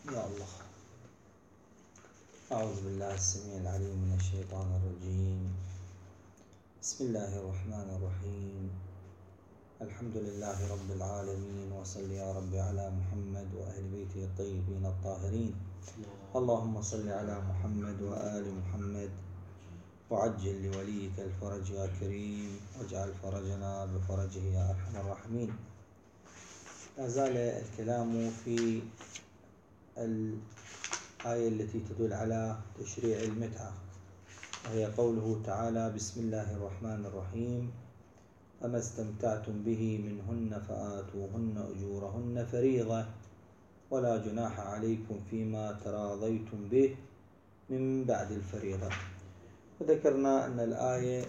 يا الله. أعوذ بالله السميع العليم من الشيطان الرجيم. بسم الله الرحمن الرحيم. الحمد لله رب العالمين، وصل يا رب على محمد وأهل بيته الطيبين الطاهرين. اللهم صل على محمد وآل محمد، وعجل لوليك الفرج يا كريم، واجعل فرجنا بفرجه يا أرحم الراحمين. لا زال الكلام في الآية التي تدل على تشريع المتعة، وهي قوله تعالى: بسم الله الرحمن الرحيم. فما استمتعتم به منهن فآتوهن أجورهن فريضة، ولا جناح عليكم فيما تراضيتم به من بعد الفريضة. وذكرنا أن الآية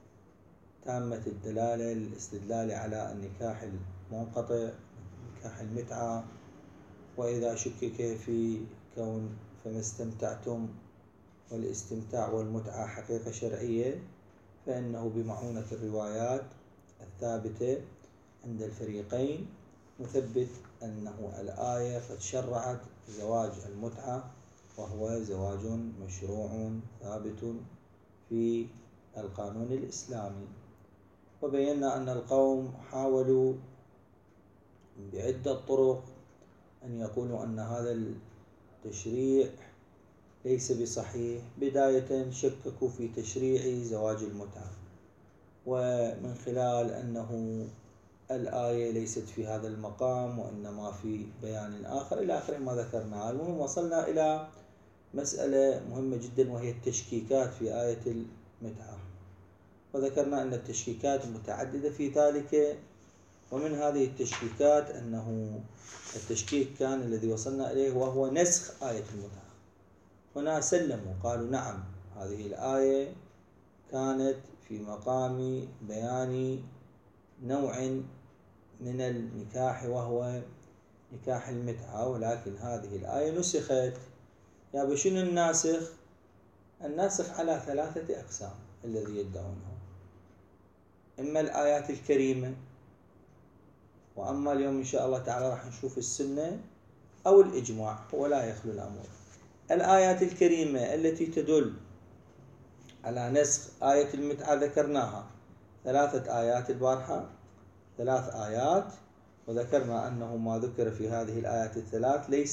تامة الدلالة للاستدلال على النكاح المنقطع، نكاح المتعة. وإذا شكك في كون فما استمتعتم والاستمتاع والمتعة حقيقة شرعية، فإنه بمعونة الروايات الثابتة عند الفريقين نثبت أنه الآية قد شرعت زواج المتعة، وهو زواج مشروع ثابت في القانون الإسلامي. وبينا أن القوم حاولوا بعدة طرق أن يقولوا أن هذا التشريع ليس بصحيح. بداية شككوا في تشريع زواج المتعة، ومن خلال أنه الآية ليست في هذا المقام وإنما في بيان آخر إلى آخر ما ذكرنا. المهم وصلنا إلى مسألة مهمة جدا، وهي التشكيكات في آية المتعة. وذكرنا أن التشكيكات متعددة في ذلك، ومن هذه التشكيكات أنه التشكيك كان الذي وصلنا إليه وهو نسخ آية المتعة. هنا سلموا، قالوا نعم، هذه الآية كانت في مقام بيان نوع من النكاح وهو نكاح المتعة، ولكن هذه الآية نسخت. يا بشنو الناسخ؟ الناسخ على 3 أقسام الذي يدعونه: إما الآيات الكريمة، وأما اليوم إن شاء الله تعالى راح نشوف السنة، أو الإجماع، ولا يخلو الأمر. الآيات الكريمة التي تدل على نسخ آية المتعة ذكرناها 3 آيات البارحة، 3 آيات، وذكرنا أنه ما ذكر في هذه الآيات ال3 ليس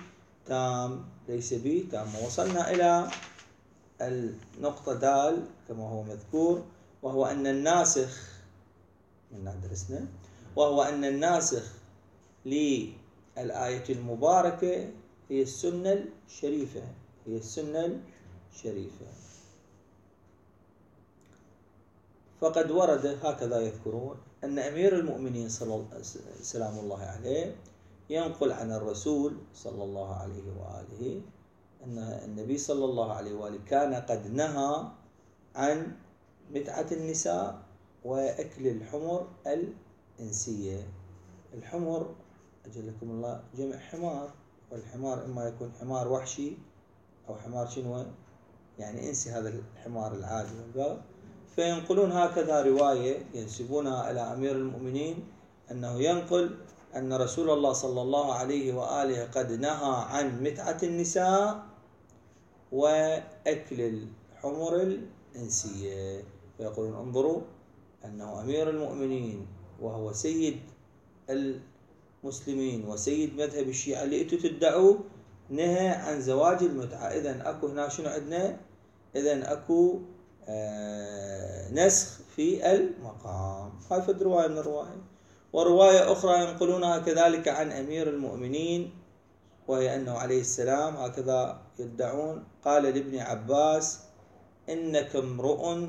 بتام. ووصلنا إلى النقطة دال كما هو مذكور، وهو أن الناسخ من درسنا، وهو أن الناسخ للآية المباركة هي السنة الشريفة. فقد ورد هكذا يذكرون أن أمير المؤمنين سلام الله عليه ينقل عن الرسول صلى الله عليه وآله أن النبي صلى الله عليه وآله كان قد نهى عن متعة النساء وأكل الحمر الإنسية. الحمر أجلكم الله جمع حمار، والحمار إما يكون حمار وحشي أو حمار شنو يعني إنسي، هذا الحمار العادي. فينقلون هكذا رواية ينسبونها على أمير المؤمنين أنه ينقل أن رسول الله صلى الله عليه وآله قد نهى عن متعة النساء وأكل الحمر الإنسية. فيقولون انظروا أنه أمير المؤمنين وهو سيد المسلمين وسيد مذهب الشيعة اللي أنتم تدعوه نهى عن زواج المتعة. إذن أكو هنا شنو عندنا؟ إذن أكو نسخ في المقام. هاي فد رواية من الرواية. ورواية أخرى ينقلونها كذلك عن أمير المؤمنين، وهي أنه عليه السلام هكذا يدعون قال لابن عباس: إنك امرؤ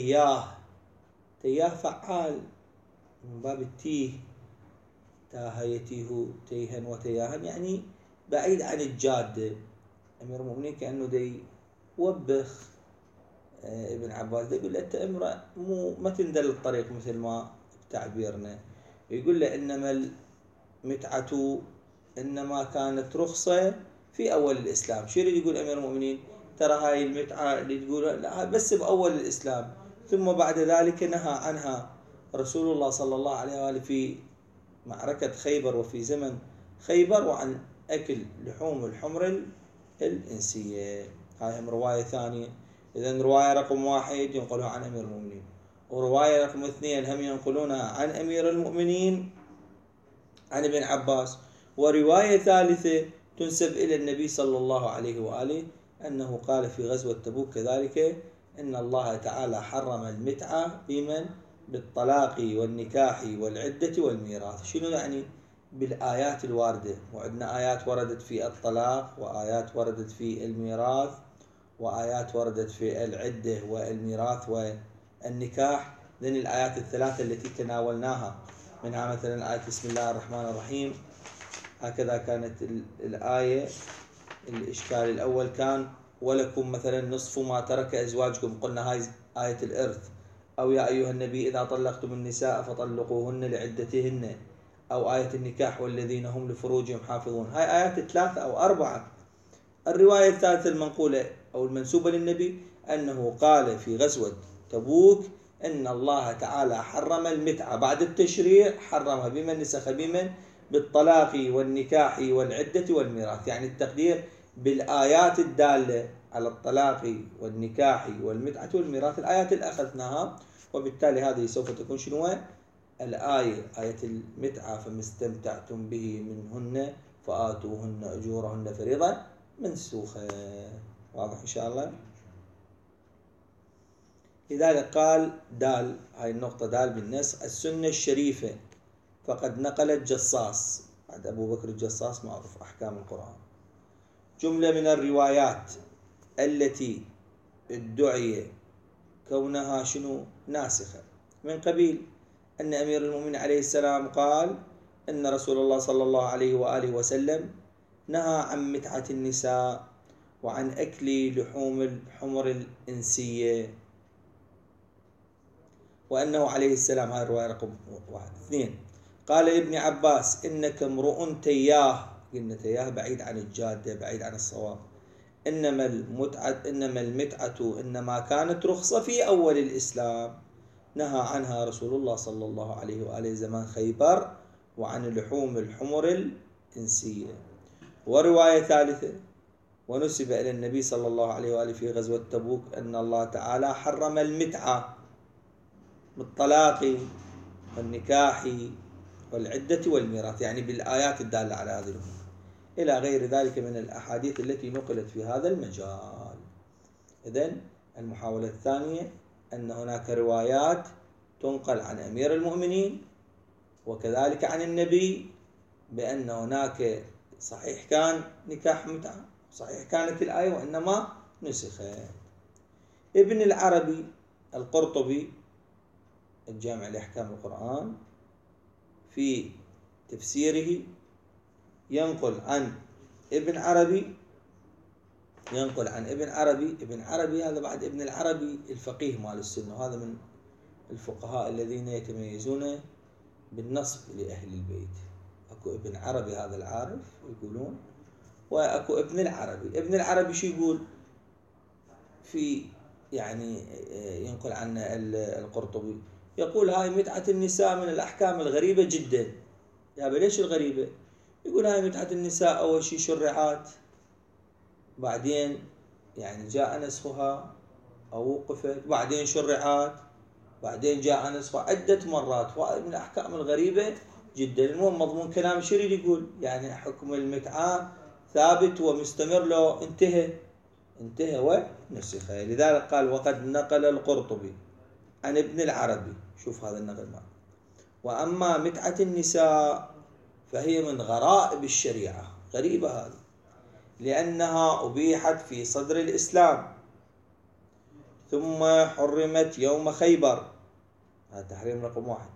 تياه فعال من باب التيه، تاه يتيه تيها وتياها، يعني بعيد عن الجادة. أمير المؤمنين كأنه دي وبخ ابن عباس، يقول له: أنت امرأ ما تندل الطريق مثل ما بتعبيرنا. يقول له: إنما المتعة إنما كانت رخصة في أول الإسلام. شو يريد يقول أمير المؤمنين؟ ترى هاي المتعة اللي تقول لا بس بأول الإسلام، ثم بعد ذلك نهى عنها رسول الله صلى الله عليه وآله في معركة خيبر وفي زمن خيبر، وعن أكل لحوم الحمر الإنسية. هاي هم رواية ثانية. إذن رواية رقم 1 ينقلها عن أمير المؤمنين، ورواية رقم 2 هم ينقلونها عن أمير المؤمنين عن ابن عباس، ورواية ثالثة تنسب إلى النبي صلى الله عليه وآله أنه قال في غزوة تبوك كذلك إن الله تعالى حرم المتعة بمن؟ بالطلاق والنكاح والعدة والميراث. شنو يعني؟ بالآيات الواردة، وعندنا آيات وردت في الطلاق، وآيات وردت في الميراث، وآيات وردت في العدة والميراث والنكاح. ذن الآيات الثلاثة التي تناولناها، منها مثلا آية بسم الله الرحمن الرحيم، هكذا كانت الآية. الإشكال الأول كان ولكم مثلا نصف ما ترك أزواجكم، قلنا هاي آية الإرث. أو يا أيها النبي إذا طلقتم النساء فطلقوهن لعدتهن، أو آية النكاح والذين هم لفروجهم حافظون. هاي آيات 3 أو 4. الرواية الثالثة المنقولة أو المنسوبة للنبي أنه قال في غزوة تبوك إن الله تعالى حرم المتعة بعد التشريع، حرمها بمن؟ نسخ بمن؟ بالطلاق والنكاح والعدة والميراث. يعني التقدير بالآيات الدالة على الطلاق والنكاح والمتعة والميراث، الآيات اللي أخذناها. وبالتالي هذه سوف تكون شنو؟ الآية آية المتعة فما استمتعتم به منهن فآتوهن أجورهن فريضة منسوخة. واضح إن شاء الله؟ لذلك قال دال، هاي النقطة دال بالنسخ السنة الشريفة فقد نقلت جصاص، بعد أبو بكر الجصاص معروف أحكام القرآن، جملة من الروايات التي ادعي كونها شنو؟ ناسخة، من قبيل أن أمير المؤمنين عليه السلام قال إن رسول الله صلى الله عليه وآله وسلم نهى عن متعة النساء وعن أكل لحوم الحمر الإنسية، وأنه عليه السلام، هاي الرواية رقم 1. 2 قال ابن عباس إنك امرؤ تياه، قلنا تياه بعيد عن الجادة، بعيد عن الصواب. إنما المتعة إنما كانت رخصة في أول الإسلام، نهى عنها رسول الله صلى الله عليه وآله زمان خيبر، وعن لحوم الحمر الإنسية. ورواية ثالثة ونسب إلى النبي صلى الله عليه وآله في غزوة تبوك أن الله تعالى حرم المتعة بالطلاق والنكاح والعدة والميراث، يعني بالآيات الدالة على هذه الأمور، إلى غير ذلك من الأحاديث التي نقلت في هذا المجال. إذن المحاولة الثانية أن هناك روايات تنقل عن أمير المؤمنين وكذلك عن النبي بأن هناك صحيح كان نكاح متعة، صحيح كانت الآية، وإنما نسخت. ابن العربي القرطبي الجامع لأحكام القرآن في تفسيره ينقل عن ابن عربي، ابن عربي هذا بعد ابن العربي الفقيه مال السنة، وهذا من الفقهاء الذين يتميزون بالنصب لأهل البيت. أكو ابن عربي هذا العارف يقولون، وأكو ابن العربي. ابن العربي شو يقول في يعني ينقل عن القرطبي؟ يقول هاي متعة النساء من الأحكام الغريبة جدا. يا ليش الغريبة؟ يقول هاي متعة النساء أول شيء شرعات، بعدين يعني جاء نسخها أو وقفت، بعدين شرعات، بعدين جاء نسخها عدة مرات، وهذا من الأحكام الغريبة جدا. المهم مضمون كلام شريد يقول يعني حكم المتعة ثابت ومستمر له انتهى ونسخ. لذلك قال وقد نقل القرطبي عن ابن العربي، شوف هذا النقل معه، وأما متعة النساء فهي من غرائب الشريعة، غريبة هذه، لأنها أبيحت في صدر الإسلام ثم حرمت يوم خيبر، هذا تحريم رقم 1،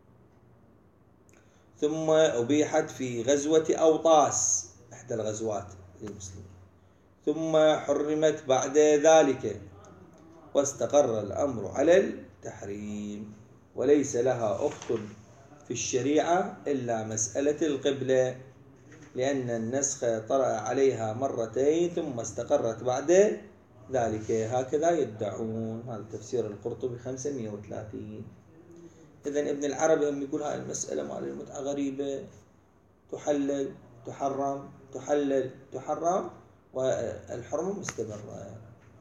ثم أبيحت في غزوة أوطاس إحدى الغزوات للمسلمين، ثم حرمت بعد ذلك، واستقر الأمر على التحريم، وليس لها أخت في الشريعة إلا مسألة القبلة، لأن النسخ طرأ عليها مرتين ثم استقرت بعد ذلك، هكذا يدعون. هذا تفسير القرطبي 530. إذن ابن العربي هم يقول هاي المسألة مال المتعة غريبة، تحلل تحرم، تحلل تحرم والحرمة مستمرة.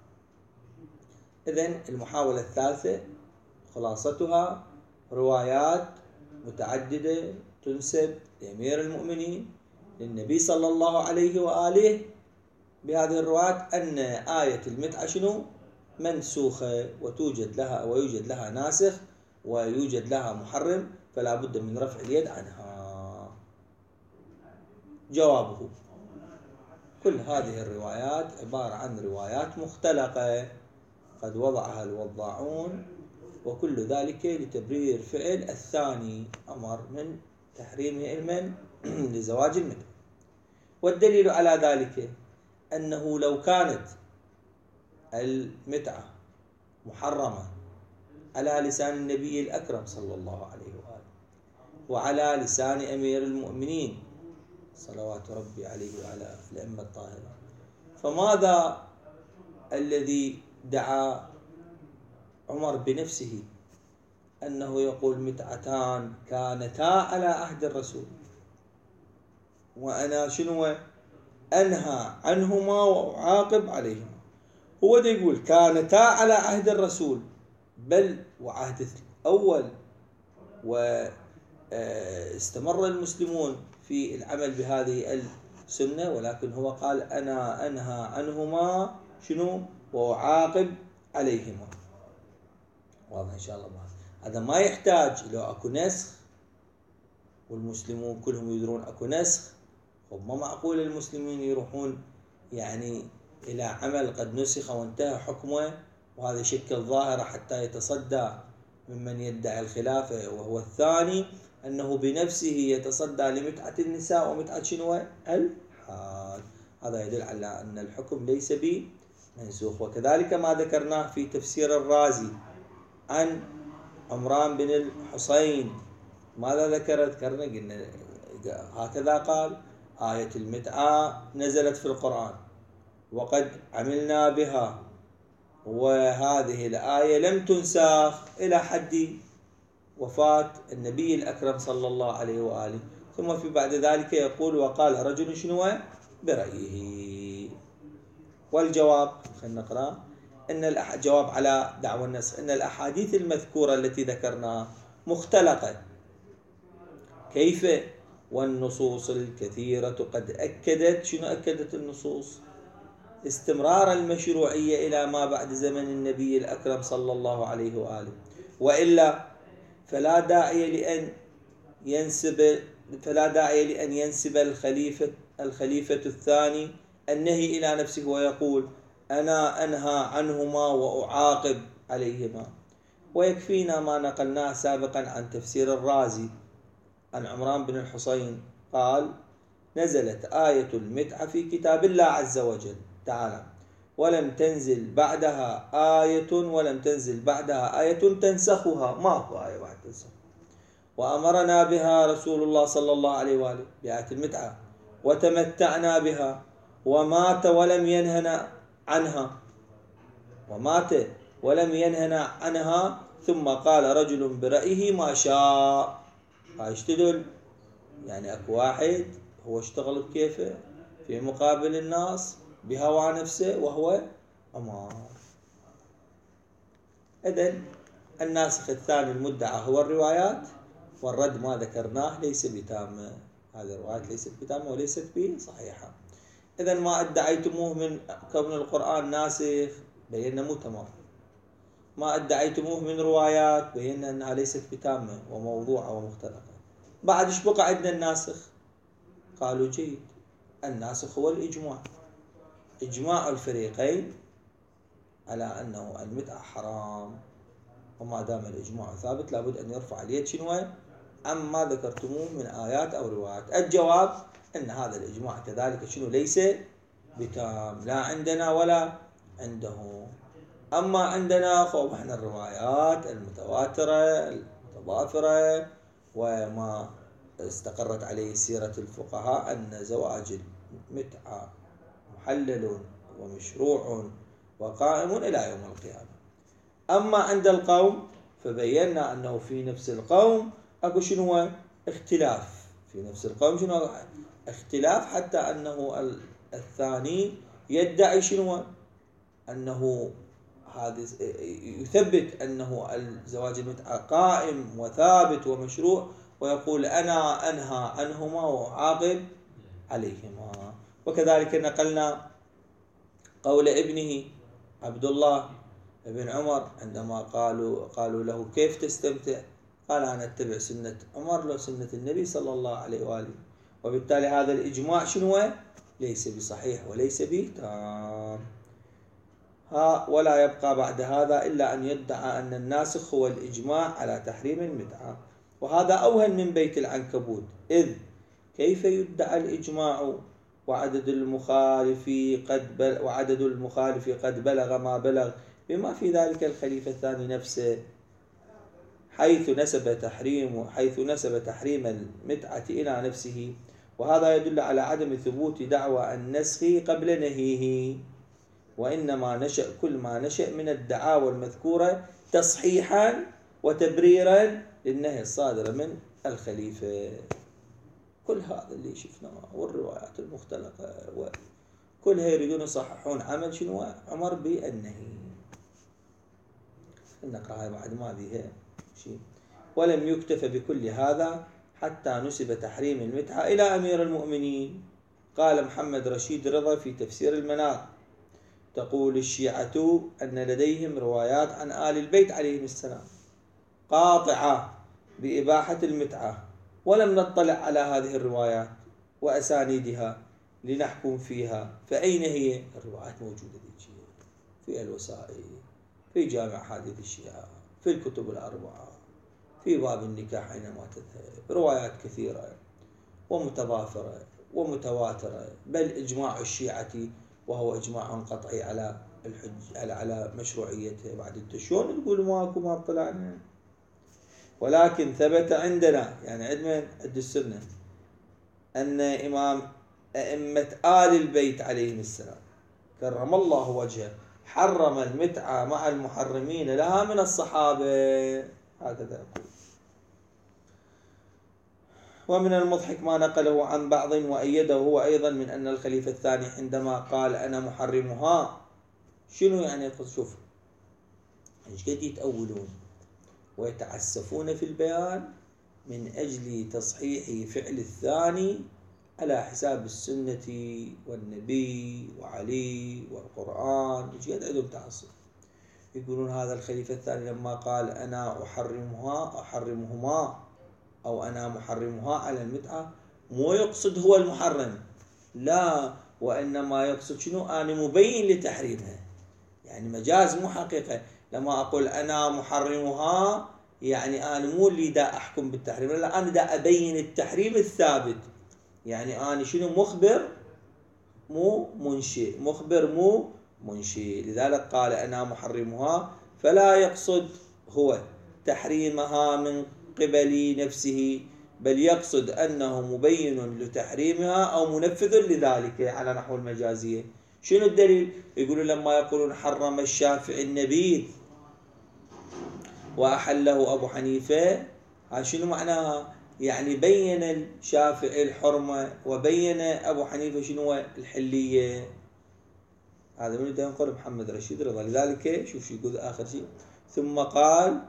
إذن المحاولة الثالثة خلاصتها روايات متعددة تنسب لأمير المؤمنين للنبي صلى الله عليه وآله بهذه الروايات أن آية المتعة شنو؟ منسوخة ويوجد لها ناسخ ويوجد لها محرم، فلا بد من رفع اليد عنها. جوابه: كل هذه الروايات عبارة عن روايات مختلقة قد وضعها الوضاعون، وكل ذلك لتبرير فعل الثاني أمر من تحريمه علما لزواج المتعة. والدليل على ذلك أنه لو كانت المتعة محرمة على لسان النبي الأكرم صلى الله عليه وآله وعلى لسان أمير المؤمنين صلوات ربي عليه وعلى الأئمة الطاهرة، فماذا الذي دعا عمر بنفسه أنه يقول متعتان كانتا على عهد الرسول وأنا شنو أنهى عنهما وأعاقب عليهما؟ هو ده يقول كانتا على عهد الرسول بل وعهد الأول، واستمر المسلمون في العمل بهذه السنة، ولكن هو قال أنا أنهى عنهما شنو وأعاقب عليهما. واضح إن شاء الله. هذا ما يحتاج لو أكو نسخ والمسلمون كلهم يدرون أكو نسخ، وما معقول المسلمين يروحون يعني إلى عمل قد نسخ وانتهى حكمه وهذا يشكل ظاهرة حتى يتصدى ممن يدعي الخلافة، وهو الثاني أنه بنفسه يتصدى لمتعة النساء ومتعة شنو الحال. هذا يدل على أن الحكم ليس بمنسوخ. وكذلك ما ذكرناه في تفسير الرازي عن عمران بن الحصين، ماذا ذكرنا قلنا هكذا قال: آية المتعة نزلت في القرآن وقد عملنا بها، وهذه الآية لم تنسخ إلى حد وفاة النبي الأكرم صلى الله عليه وآله. ثم في بعد ذلك يقول: وقال رجل شنو برأيه. والجواب خلينا نقرأ إن الجواب على دعوى النسخ إن الأحاديث المذكورة التي ذكرناها مختلقة. كيف؟ والنصوص الكثيرة قد أكدت شنو أكدت النصوص؟ استمرار المشروعية إلى ما بعد زمن النبي الأكرم صلى الله عليه وآله، وإلا فلا داعي لأن ينسب الخليفة الثاني النهي إلى نفسه ويقول أنا أنهى عنهما وأعاقب عليهما. ويكفينا ما نقلناه سابقا عن تفسير الرازي عن عمران بن الحصين قال: نزلت آية المتعة في كتاب الله عز وجل تعالى ولم تنزل بعدها آية تنسخها. ما هو آية واحدة تنسخ؟ وأمرنا بها رسول الله صلى الله عليه وآله بآية المتعة وتمتعنا بها ومات ولم ينهنا عنها ثم قال رجل برأيه ما شاء. ايش تدل؟ يعني اكو واحد هو اشتغل بكيفه في مقابل الناس بهوى نفسه وهو أمار. إذن الناسخ الثاني المدعى هو الروايات، والرد ما ذكرناه ليس بتامة. هذه الروايات ليست بتامة وليست بصحيحة. إذن ما ادعيتموه من كون القرآن ناسخ بينا مو تمام. ما ادعيتموه من روايات بينا أنها ليست بتامة وموضوعة ومختلفة. بعد ايش بقى عندنا الناسخ؟ قالوا جيد، الناسخ هو الإجماع، إجماع الفريقين على أنه المتعة حرام، وما دام الإجماع ثابت لابد أن يرفع اليد شنو عما ذكرتموه من آيات أو روايات. الجواب أن هذا الإجماع كذلك شنو ليس بتام، لا عندنا ولا عنده. أما عندنا فوضحن الروايات المتواترة المتضافرة وما استقرت عليه سيرة الفقهاء أن زواج المتعة محلل ومشروع وقائم إلى يوم القيامة. أما عند القوم فبينا أنه في نفس القوم أكو شنو اختلاف. في نفس القوم شنو اختلاف حتى أنه الثاني يدعي شنو؟ أنه هذا يثبت أنه الزواج المتعة قائم وثابت ومشروع، ويقول أنا أنهى عنهما وأعاقب عليهما. وكذلك نقلنا قول ابنه عبد الله بن عمر عندما قالوا له كيف تستمتع؟ قال أنا أتبع سنة عمر لو سنة النبي صلى الله عليه وآله. وبالتالي هذا الإجماع شنو؟ ليس بصحيح وليس بتام. ولا يبقى بعد هذا إلا أن يدعى أن الناسخ هو الإجماع على تحريم المتعة، وهذا أوهن من بيت العنكبوت. إذ كيف يدعى الإجماع وعدد المخالف قد بلغ ما بلغ، بما في ذلك الخليفة الثاني نفسه، حيث نسب تحريم المتعة إلى نفسه. وهذا يدل على عدم ثبوت دعوى النسخ قبل نهيه، وإنما نشأ كل ما نشأ من الدعاوى المذكورة تصحيحا وتبريرا للنهي الصادر من الخليفة. كل هذا اللي شفناه والروايات المختلفة كلها يريدون يصححون عمل شنو؟ عمر بالنهي. نقرأها بعد ما بيها شيء. ولم يكتف بكل هذا حتى نسب تحريم المتعة إلى أمير المؤمنين. قال محمد رشيد رضا في تفسير المنار: تقول الشيعة أن لديهم روايات عن آل البيت عليهم السلام قاطعة بإباحة المتعة، ولم نطلع على هذه الروايات وأسانيدها لنحكم فيها. فأين هي؟ الروايات موجودة في الوسائل، في جامع حديث الشيعة، في الكتب الأربعة، في باب النكاح حينما تذهب، روايات كثيرة ومتضافرة ومتواترة، بل إجماع الشيعة وهو إجماع قطعي على مشروعيته. بعد شلون تقول ماكو ما طلعنا؟ ولكن ثبت عندنا، يعني عند السنة، أن إمام أئمة آل البيت عليهم السلام كرم الله وجهه حرم المتعة مع المحرمين لها من الصحابة، هكذا يقول. ومن المضحك ما نقله عن بعض وأيده هو أيضا من أن الخليفة الثاني عندما قال أنا محرمها، شنو يعني؟ شوف ايش قد يتأولون ويتعسفون في البيان من أجل تصحيح فعل الثاني على حساب السنة والنبي وعلي والقرآن. ايش قد عندهم تعصب؟ يقولون هذا الخليفة الثاني لما قال أنا أحرمهما أو أنا محرمها على المتعة، مو يقصد هو المحرم، لا، وإنما يقصد شنو؟ أنا مبين لتحريمها، يعني مجاز مو حقيقة. لما أقول أنا محرمها يعني أنا مو اللي دا أحكم بالتحريم، لا، أنا دا أبين التحريم الثابت، يعني أنا شنو؟ مخبر مو منشئ. لذلك قال أنا محرمها، فلا يقصد هو تحريمها من قبل نفسه، بل يقصد أنه مبين لتحريمها أو منفذ لذلك على نحو المجازية. شنو الدليل؟ يقولون لما يقولون حرم الشافعي النبيذ وأحله أبو حنيفة، شنو معناها؟ يعني بين الشافعي الحرمة وبين أبو حنيفة شنو؟ الحلية. هذا من ينقل محمد رشيد رضا. لذلك شوف شو يقول آخر شيء: ثم قال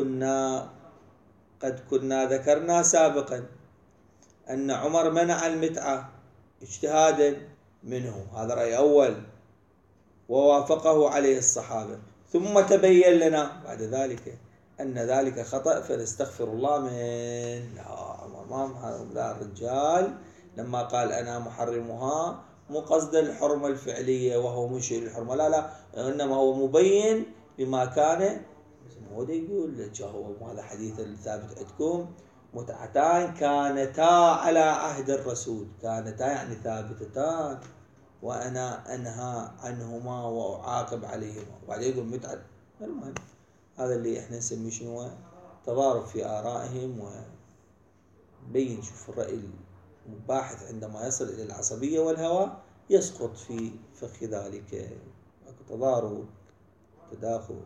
قد كنا ذكرنا سابقا أن عمر منع المتعة اجتهادا منه، هذا رأي أول، ووافقه عليه الصحابة، ثم تبين لنا بعد ذلك أن ذلك خطأ فنستغفر الله منه. لا، عمر لا، الرجال لما قال أنا محرمها مو قصد الحرمة الفعلية وهو منشئ الحرمة، لا، إنما هو مبين لما كان. هو ده يقول لك هو هذا حديث الثابت عندكم: متعتان كانتا على عهد الرسول، كانتا يعني ثابتتان، وأنا أنهى عنهما وأعاقب عليهما. وبعدين يقول متعة. المهم هذا اللي احنا نسميه شنو؟ تضارب في آرائهم. وبين شوف الرأي المباحث عندما يصل إلى العصبية والهوى يسقط في فخ ذلك، تضارب تداخل.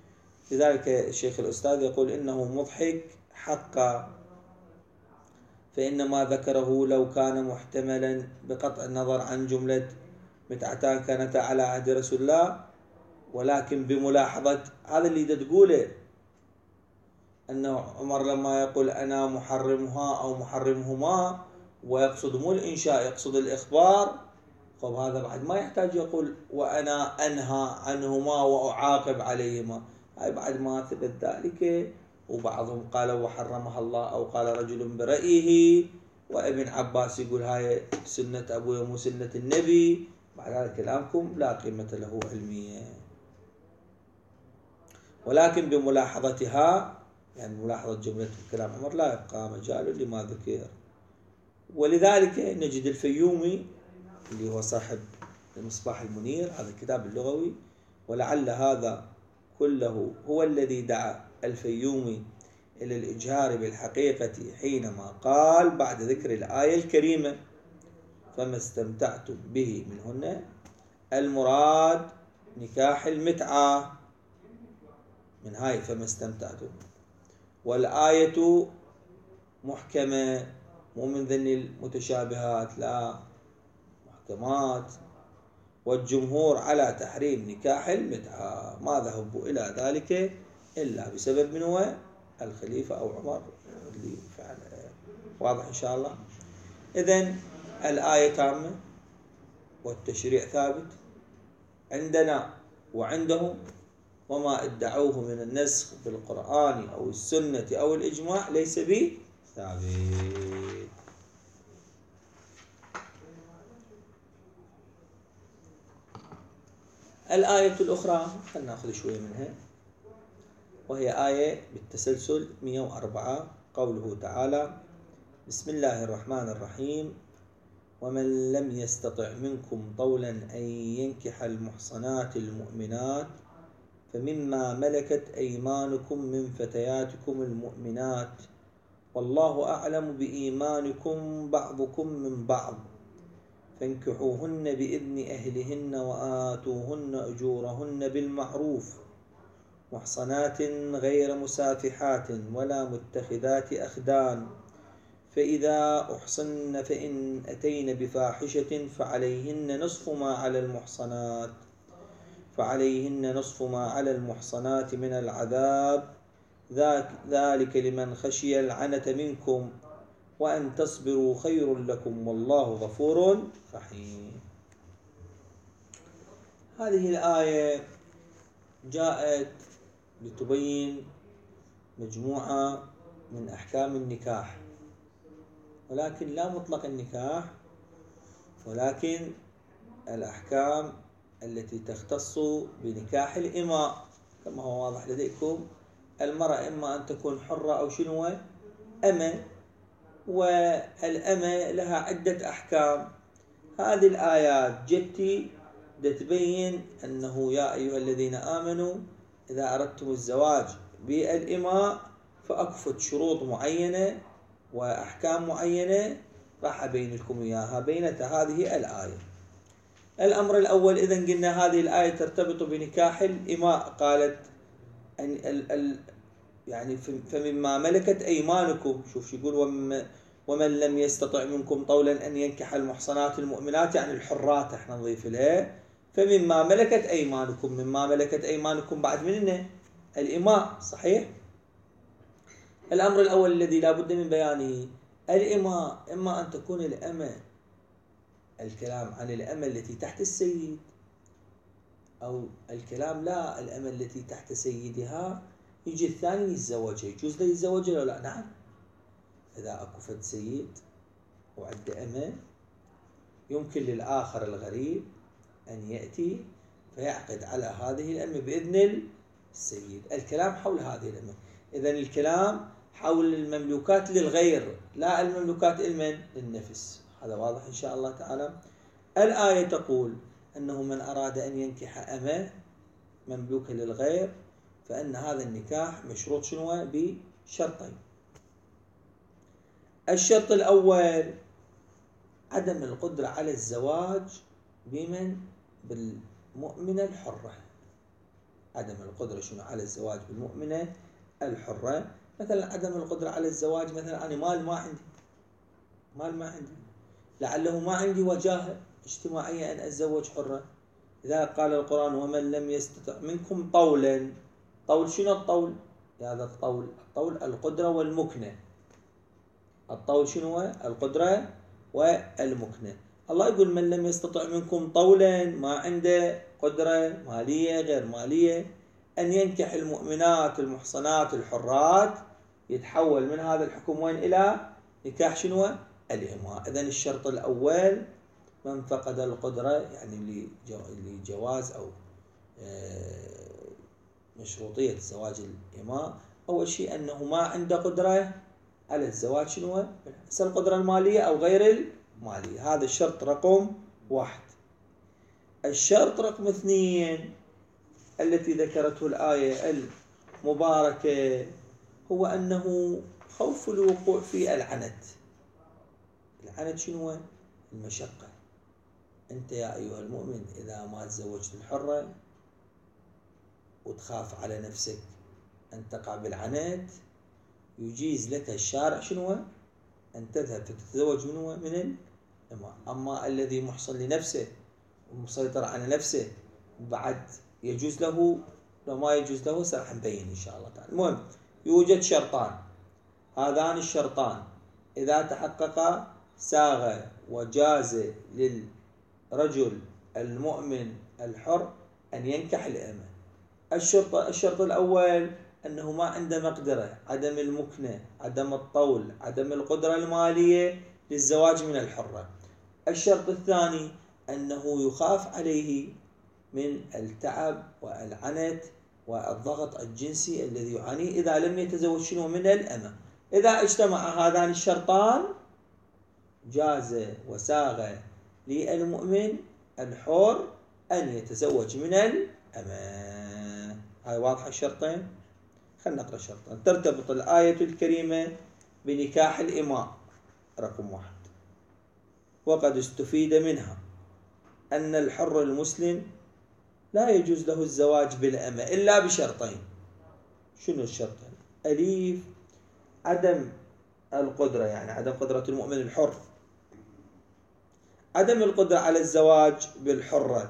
لذلك الشيخ الأستاذ يقول إنه مضحك حقا، فإن ما ذكره لو كان محتملا بقطع النظر عن جملة متعتان كانتا على عهد رسول الله، ولكن بملاحظة هذا اللي تقوله أنه عمر لما يقول أنا محرمها أو محرمهما ويقصد مو الإنشاء، يقصد الإخبار، طب هذا بعد ما يحتاج يقول وأنا أنهى عنهما وأعاقب عليهما، هاي بعد ما ثبت ذلك. وبعضهم قال وحرمها الله، أو قال رجل برأيه، وابن عباس يقول هاي سنة أبويا مو سنة النبي. بعد هذا كلامكم لا قيمة له علميا، ولكن بملاحظتها، يعني ملاحظة جملة كلام عمر لا يبقى مجال لما ذكر. ولذلك نجد الفيومي اللي هو صاحب المصباح المنير، هذا الكتاب اللغوي، ولعل هذا كله هو الذي دعا الفيومي إلى الإجهار بالحقيقة حينما قال بعد ذكر الآية الكريمة فما استمتعتم به منهن، المراد نكاح المتعة من هاي فما استمتعتم، والآية محكمة مو من ذن المتشابهات، لا محكمات. والجمهور على تحريم نكاح المتعة، ما ذهبوا إلى ذلك إلا بسبب من هو الخليفة أو عمر اللي فعل. واضح إن شاء الله. إذن الآية تامة والتشريع ثابت عندنا وعندهم، وما ادعوه من النسخ بالقرآن أو السنة أو الإجماع ليس بثابت. الآية الأخرى خلنا نأخذ شوية منها، وهي آية بالتسلسل 104، قوله تعالى بسم الله الرحمن الرحيم ومن لم يستطع منكم طولا أن ينكح المحصنات المؤمنات فمما ملكت أيمانكم من فتياتكم المؤمنات والله أعلم بإيمانكم بعضكم من بعض فانكحوهن بإذن أهلهن وآتوهن أجورهن بالمعروف محصنات غير مسافحات ولا متخذات أخدان، فإذا أحصن فإن أتين بفاحشة فعليهن نصف ما على المحصنات من العذاب، ذلك لمن خشي العنة منكم وأن تصبروا خير لكم والله غفور رحيم. هذه الآية جاءت لتبين مجموعة من أحكام النكاح، ولكن لا مطلق النكاح، ولكن الأحكام التي تختص بنكاح الإماء. كما هو واضح لديكم، المرأة إما أن تكون حرة أو شنو أمة، والأمة لها عدة أحكام. هذه الآيات جتي تبين أنه يا أيها الذين آمنوا إذا أردتم الزواج بالإماء فأكفت شروط معينة وأحكام معينة راح أبين لكم إياها بينت هذه الآية. الأمر الأول، إذن قلنا هذه الآية ترتبط بنكاح الإماء، قالت يعني فمما ملكت أيمانكم، شوف يقول ومن لم يستطع منكم طولا أن ينكح المحصنات المؤمنات، يعني الحرات احنا نضيف لها فمما ملكت أيمانكم، مما ملكت أيمانكم بعد مننا الإماء، صحيح؟ الأمر الأول الذي لا بد من بيانه، الإماء إما أن تكون الأمة، الكلام عن الأمة التي تحت السيد، أو الكلام لا الأمة التي تحت سيدها يجي الثاني يتزوجها، يجوز له يتزوجها ولا لا؟ نعم، إذا أكو فد سيد وعنده أمة يمكن للآخر الغريب أن يأتي فيعقد على هذه الأمة بإذن السيد. الكلام حول هذه الأمة، إذن الكلام حول المملوكات للغير لا المملوكات للنفس. هذا واضح إن شاء الله تعالى. الآية تقول أنه من أراد أن ينكح أمة مملوكة للغير فإن هذا النكاح مشروط شنو؟ بشرطين. الشرط الأول عدم القدرة على الزواج بمن؟ بالمؤمنة الحرة. عدم القدرة شنو على الزواج بالمؤمنة الحرة، مثلا عدم القدرة على الزواج، مثلا أنا مال ما عندي مال ما عندي، لعله ما عندي وجاهة اجتماعية أن أتزوج حرة. لذلك قال القرآن: ومن لم يستطع منكم طولا. طول شنو الطول؟ هذا الطول القدرة والمكنة. الطول شنو هو؟ القدرة والمكنة. الله يقول: من لم يستطع منكم طولا، ما عنده قدرة مالية غير مالية، أن ينكح المؤمنات المحصنات الحرات، يتحول من هذا الحكم وين؟ إلى نكاح شنو؟ الإماء. إذن الشرط الأول من فقد القدرة، يعني لجواز أو مشروطية زواج الإماء، أول شيء أنه ما عنده قدرة على الزواج شنو؟ سواء القدرة المالية أو غير المالية. هذا الشرط رقم 1. الشرط رقم 2 التي ذكرته الآية المباركة هو أنه خوف الوقوع في العنت. العنت شنو؟ المشقة. أنت يا أيها المؤمن إذا ما تزوجت الحرة وتخاف على نفسك أن تقع بالعنت، يجيز لك الشارع شنو؟ أن تذهب تتزوج منه من الإماء. أما الذي محصن لنفسه ومسيطر على نفسه بعد يجوز له، لو ما يجوز له سرح نبين إن شاء الله تعالى. المهم يوجد شرطان، هذان الشرطان إذا تحققا ساغ وجاز للرجل المؤمن الحر أن ينكح الأمة. الشرط الأول أنه ما عنده مقدرة، عدم المكنة، عدم الطول، عدم القدرة المالية للزواج من الحرة. الشرط الثاني أنه يخاف عليه من التعب والعنت والضغط الجنسي الذي يعانيه إذا لم يتزوج شنو؟ من الأمة. إذا اجتمع هذان الشرطان جاز وساغ للمؤمن الحر أن يتزوج من الأمة. هاي واضحة الشرطين؟ خلنا نقرأ الشرطين. ترتبط الآية الكريمة بنكاح الإماء رقم 1. وقد استفيد منها أن الحر المسلم لا يجوز له الزواج بالأمة إلا بشرطين. شنو الشرطين؟ أليف عدم القدرة، يعني عدم قدرة المؤمن الحر، عدم القدرة على الزواج بالحرة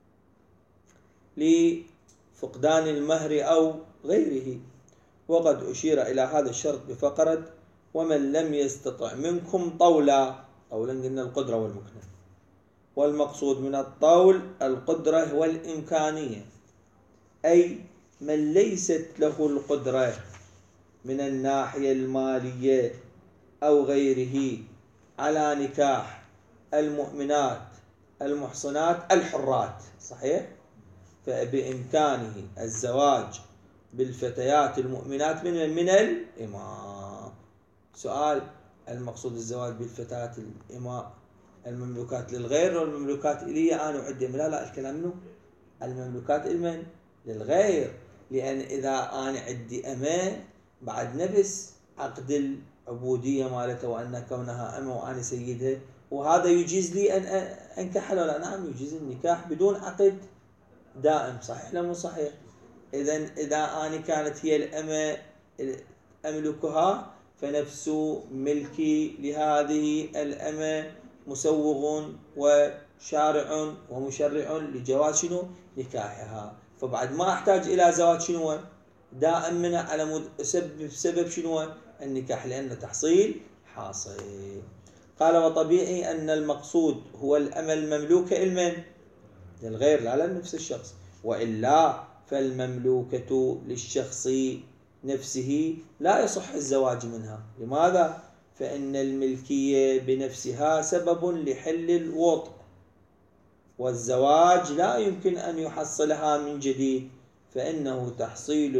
لفقدان المهر أو غيره. وقد أشير إلى هذا الشرط بفقرة: ومن لم يستطع منكم طولا. أولا قلنا القدرة والمكنة، والمقصود من الطول القدرة والإمكانية، أي من ليست له القدرة من الناحية المالية أو غيره على نكاح المؤمنات المحصنات الحرات، صحيح؟ فبإمكانه الزواج بالفتيات المؤمنات من الإماء. سؤال: المقصود الزواج بالفتيات الإماء المملوكات للغير والمملوكات إلي أنا وعدهم؟ لا الكلام منه المملوكات المن للغير، لأن إذا أنا عندي أمة بعد نفس عقد العبودية مالته وأن كونها أمة وأنا سيدها، وهذا يجيز لي أن أنكح ولا؟ نعم يجيز النكاح بدون عقد دائم، صحيح لا مو صحيح؟ إذا أنا كانت هي الأمة أملكها فنفس ملكي لهذه الأمة مسوغ وشارع ومشرع لجواز شنو؟ نكاحها. فبعد ما أحتاج إلى زواج شنو؟ دائم منها على سبب شنو؟ النكاح، لأن تحصيل حاصل. قال: وطبيعي أن المقصود هو الأمة المملوكة المن للغير لا لنفس الشخص، وإلا فالمملوكة للشخص نفسه لا يصح الزواج منها. لماذا؟ فإن الملكية بنفسها سبب لحل الوطء، والزواج لا يمكن أن يحصلها من جديد، فإن تحصيل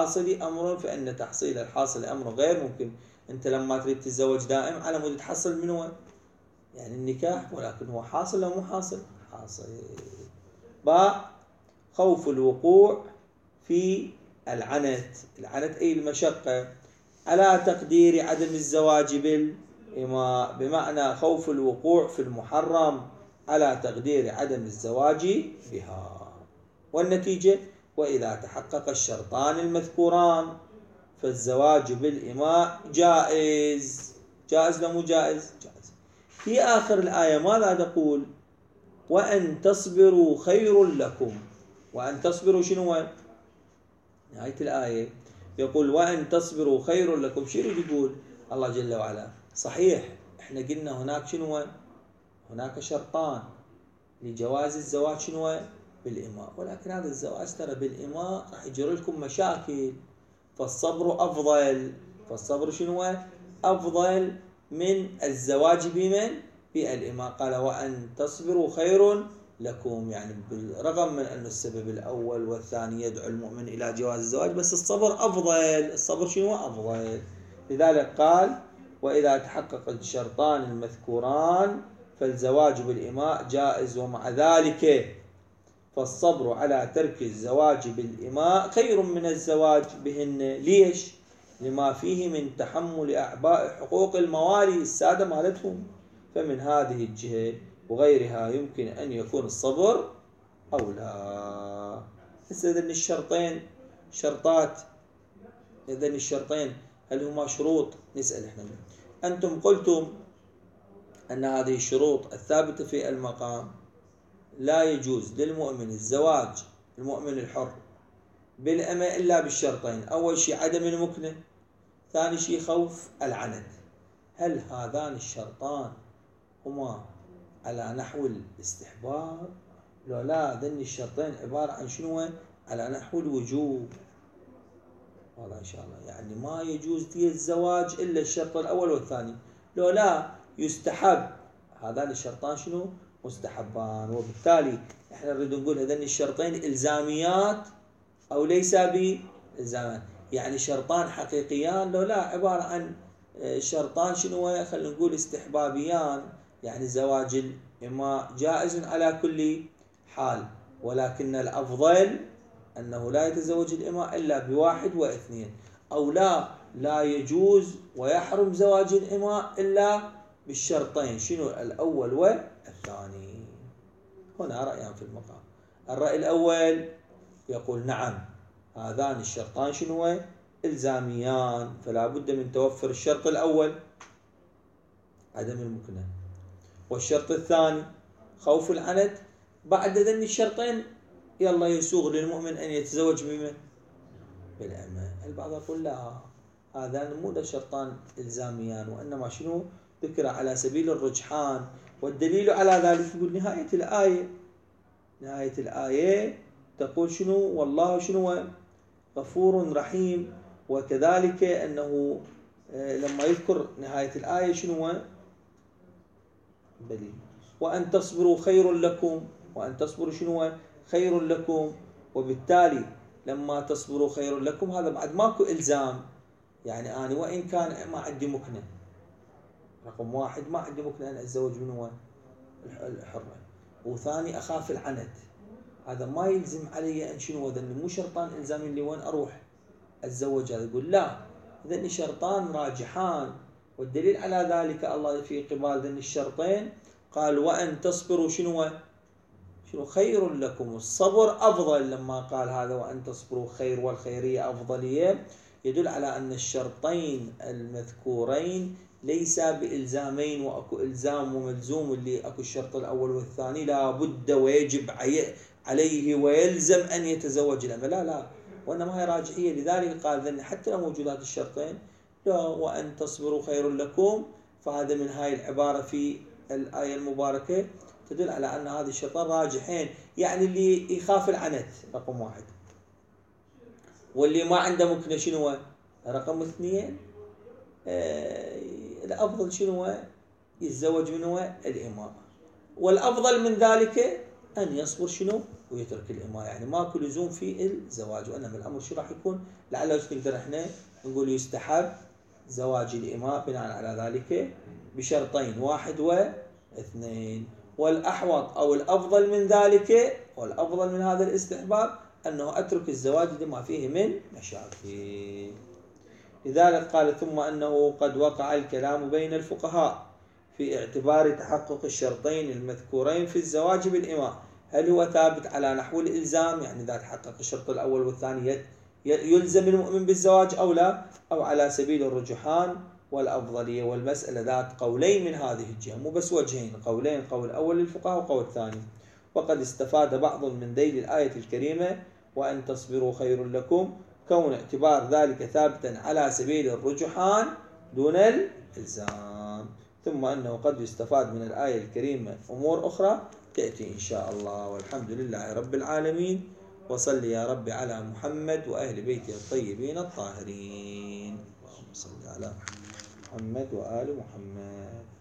الحاصل أمر غير ممكن. أنت لما تريد تتزوج دائم على مود تحصل منه يعني النكاح، ولكن هو حاصل أو مو حاصل؟ حاصل. خوف الوقوع في العنت أي المشقة على تقدير عدم الزواج بالإماء، بمعنى خوف الوقوع في المحرم على تقدير عدم الزواج بها. والنتيجة: وإذا تحقق الشرطان المذكوران فالزواج بالإماء جائز. جائز لا مو جائز؟ جائز. في آخر الآية ماذا تقول؟ وأن تصبروا خير لكم. وأن تصبروا شنو هو؟ نهاية الآية يقول وأن تصبروا خير لكم. شنو يقول الله جل وعلا؟ صحيح احنا قلنا هناك شنو هو؟ هناك شرطان لجواز الزواج شنو هو؟ بالإماء، ولكن هذا الزواج ترى بالإماء راح يجر لكم مشاكل، فالصبر أفضل. فالصبر شنو هو؟ أفضل من الزواج بمن؟ بالإماء. قال وأن تصبروا خير لكم، يعني بالرغم من أن السبب الأول والثاني يدعو المؤمن إلى جواز الزواج، بس الصبر أفضل. الصبر شنو أفضل؟ لذلك قال وإذا تحقق الشرطان المذكوران فالزواج بالإماء جائز، ومع ذلك فالصبر على ترك الزواج بالإماء خير من الزواج بهن. ليش؟ لما فيه من تحمل أعباء حقوق الموالي السادة مالتهم. فمن هذه الجهة وغيرها يمكن أن يكون الصبر أولى. إذن الشرطين شرطات، إذن الشرطين هل هما شروط؟ نسأل إحنا. أنتم قلتم أن هذه الشروط الثابتة في المقام لا يجوز للمؤمن الزواج، المؤمن الحر، بالأمة إلا بالشرطين. أول شيء عدم المكنة، ثاني شيء خوف العنت. هل هذان الشرطان هما على نحو الاستحباب؟ لو لا، ذن الشرطين عبارة عن شنو؟ على نحو الوجوب. هذا إن شاء الله يعني ما يجوز فيه الزواج إلا الشرط الأول والثاني. لو لا يستحب. هذان الشرطان شنو؟ مستحبان. وبالتالي احنا نريد نقول هذين الشرطين إلزاميات أو ليس بإلزامات، يعني شرطان حقيقيان. لو لا، عبارة عن شرطان شنو؟ خلينا نقول استحبابيان، يعني زواج الإماء جائز على كل حال، ولكن الأفضل أنه لا يتزوج الإماء إلا بواحد واثنين، أو لا يجوز ويحرم زواج الإماء إلا بالشرطين، شنو؟ الأول والثاني. هنا رأيان في المقام. الرأي الأول يقول نعم، هذان الشرطان شنو؟ إلزاميان، فلا بد من توفر الشرط الأول عدم المكنة، والشرط الثاني خوف العنت. بعد ذن الشرطين يلا يسوغ للمؤمن أن يتزوج بمن؟ بالأمة. البعض يقول لا، هذان مو شرطان إلزاميان، وإنما شنو؟ ذكر على سبيل الرجحان. والدليل على ذلك يقول نهاية الآية. نهاية الآية تقول شنو؟ والله شنو؟ غفور رحيم. وكذلك أنه لما يذكر نهاية الآية شنو؟ بلي وأن تصبروا خير لكم. وأن تصبروا شنو؟ خير لكم. وبالتالي لما تصبروا خير لكم هذا بعد ماكو إلزام، يعني أنا وإن كان ما عندي مكنة، رقم واحد ما عندي مكنة أن أتزوج من الحرة، وثاني أخاف العنت، هذا ما يلزم علي أن شنو؟ ذني مو شرطان إلزامي اللي وين أروح أتزوج. هذا يقول لا، ذني شرطان راجحان. والدليل على ذلك الله في قبال ذني الشرطين قال وأن تصبروا شنو؟ خير لكم. الصبر أفضل. لما قال هذا وأن تصبروا خير، والخيرية أفضلية، يدل على أن الشرطين المذكورين ليس بإلزامين، وأكو إلزام وملزوم اللي أكو الشرط الأول والثاني لا بد ويجب عليه ويلزم أن يتزوج الأمة. لا، وإنما هي راجحية. لذلك قال ذن حتى لو موجودات الشرطين لا، وأن تصبروا خير لكم. فهذا من هاي العبارة في الآية المباركة تدل على أن هذه الشرطين راجحين، يعني اللي يخاف العنت رقم واحد، واللي ما عنده مكنة شنو؟ رقم اثنين. الأفضل شنو؟ يتزوج منه الإماء، والأفضل من ذلك أن يصبر شنو؟ ويترك الإماء، يعني ماكو لزوم في الزواج. وإنما الأمر شو راح يكون؟ لعله نقدر احنا نقول يستحب زواج الإماء بناء على ذلك بشرطين، واحد واثنين. والأحوط أو الأفضل من ذلك، والأفضل من هذا الاستحباب، أنه أترك الزواج لما فيه من مشاكل. لذلك قال ثم أنه قد وقع الكلام بين الفقهاء في اعتبار تحقق الشرطين المذكورين في الزواج بالإماء، هل هو ثابت على نحو الإلزام، يعني إذا تحقق الشرط الأول والثاني يلزم المؤمن بالزواج أو لا، أو على سبيل الرجحان. والأفضلية، والمسألة ذات قولين من هذه الجهة، مو بس وجهين، قولين، قول أول للفقهاء وقول ثاني. وقد استفاد بعض من ذيل الآية الكريمة وأن تصبروا خير لكم كون اعتبار ذلك ثابتا على سبيل الرجحان دون الإلزام. ثم أنه قد يستفاد من الآية الكريمة أمور أخرى تأتي إن شاء الله. والحمد لله رب العالمين، وصل يا رب على محمد وأهل بيته الطيبين الطاهرين. اللهم صل على محمد وآل محمد.